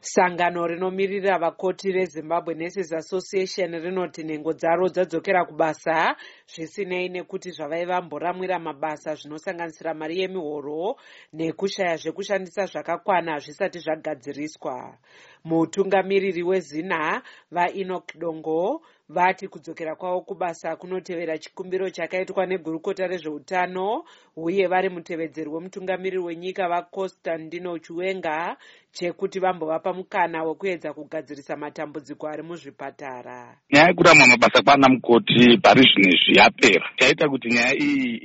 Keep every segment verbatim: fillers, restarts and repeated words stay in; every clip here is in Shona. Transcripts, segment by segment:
Sangano rinomirira vakoti reZimbabwe Nurses Association rinoti nhengo dzaro dzadzokera kubasa zvisinei nekuti zvavai vamboramwira mabasa zvinosanganisira mari yemihoro nekushaya zvekushandisa zvakakwana zvisati zvagadziriswa. Mutungamiriri weZina vaEnoch Dongo vati kudzokera kwavo kubasa kunotevera chikumbiro chakaitwa negurukota rezveutano uye vari mutevedzeri wemutungamiriri wenyika vaConstantino Chiwenga chekuti vambovapa mukana wekuedza kugadzirisa matambudziko ari muzvipatara. Nyaya yekuramwa mabasa kwana mukoti pari zvinezvi yapera. Chaita kuti nyaya iyi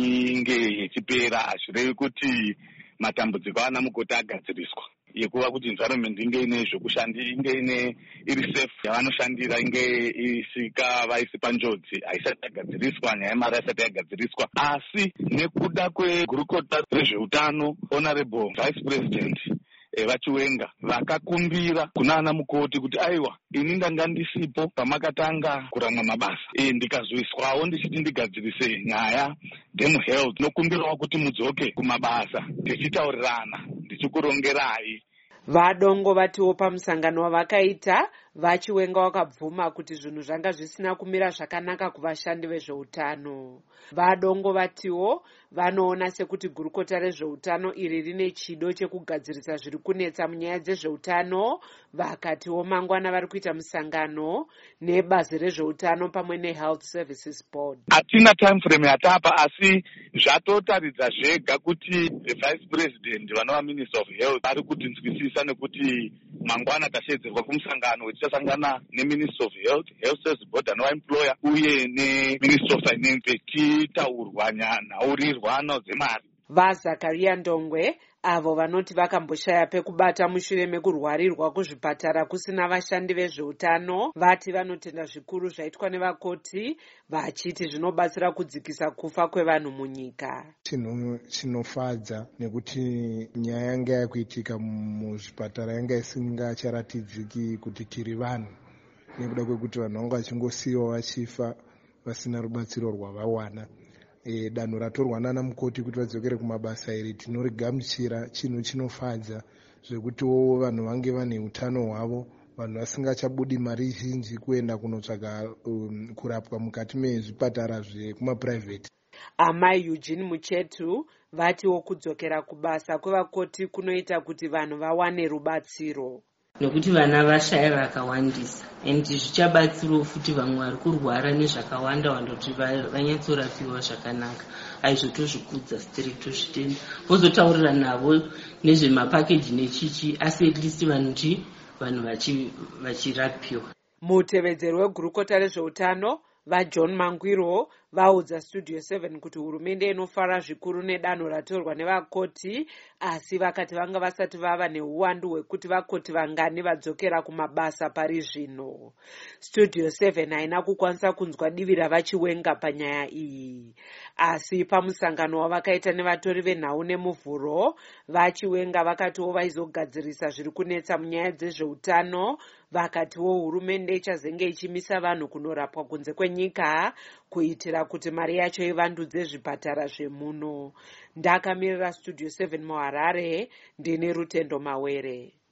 inge ichipera hazvirevi kuti matambudziko ana mukoti agadziriswa. Yekuva kuti environment inge ine zvokushandi inge ine iri safe yavanoshandira inge isika vaisi panjodzi haisati yagadziriswa, nyaya yemari haisati yagadziriswa, asi nekuda kwegurukota rezveutano honorable vice president vaChiwenga vakakumbira kuna ana mukoti kuti aiwa ini ndanga ndisipo pamakatanga kuramwa mabasa e, ndikazoiswawo ndichiti ndigadzirise nyaya dzemuhealth. Nokumbirawo kuti mudzoke kumabasa tichitaurirana ndichikurongerai. Vadongo vatiwo pamusangano wavakaita vaChiwenga wakabvuma kuti zvinhu zvanga zvisina kumira zvakanaka kuvashandi vezveutano. Vadongo vatiwo vanoona sekuti gurukota rezveutano iri rine chido chekugadzirisa zviri kunetsa munyaya dzezveutano. Vakatiwo mangwana vari kuita musangano nebazi rezveutano pamwe neHealth Services Board. Hatina time frame yatapa asi zvatotaridza zvega kuti the vice president vanova minister of health vari kutinzwisisa nekuti mangwana tashedzerwa kumusangano wetichasangana neminister of health, health services board anova employer uye neminister of finance tichitaurwa nhaurirwano dzemari. VaZakaria Ndongwe avo vanoti vakamboshaya pekubata mushure mekurwarirwa kuzvipatara kusina vashandi vezveutano vati vanotenda zvikuru zvaitwa nevakoti vachiti zvinobatsira kudzikisa kufa kwevanhu munyika. Chinhu chinofadza nekuti nyaya yanga yakuitika muzvipatara yanga isingacharatidziki kuti tiri vanhu nekuda kwekuti vanhu vanga vachingosiyiwa vachifa vasina rubatsiro rwavawana. E, danho ratorwa nana mukoti kuti vadzokere kumabasa iri tinorigamuchira. Chinhu chinofadza zvekutiwo vanhu vange vane utano hwavo, vanhu vasingachabudi mari zhinji kuenda kunotsvaga um, kurapwa mukati mezvipatara zvekumaprivate. Amai Eugene Muchetu vatiwo kudzokera kubasa kwevakoti kunoita kuti vanhu vawane rubatsiro. Nokuti vana vashaya vakawandisa endi zvichabatsirawo futi vamwe vari kurwara nezvakawanda wanda kuti vanyatsorapiwa zvakanaka. Aizvotozvikudza straight tozvitenda vozotaurira navo nezvemapakeji nechichi asi at least vanhu vanhu vachirapiwa. Mutevedzeri wegurukota rezveutano vaJohn Mangwiro vaudza Studio seven kuti hurumende inofara zvikuru nedanho ratorwa nevakoti asi vakati vanga vasati vava neuwandu hwekuti vakoti vangani vadzokera kumabasa pari zvino. Studio seven haina kukwanisa kunzwa divi ravaChiwenga panyaya iyi asi pamusangano wavakaita nevatori venhau nemuvhuro vaChiwenga vakatiwo vaizogadzirisa zviri kunetsa munyaya dzezveutano. Vakatiwo hurumende ichazenge ichimisa vanhu kunorapwa kunze kwenyika kuitira kuti mari yacho ivandudze zvipatara zvemuno. Ndakamirira Studio seven muHarare ndine Rutendo Mawere.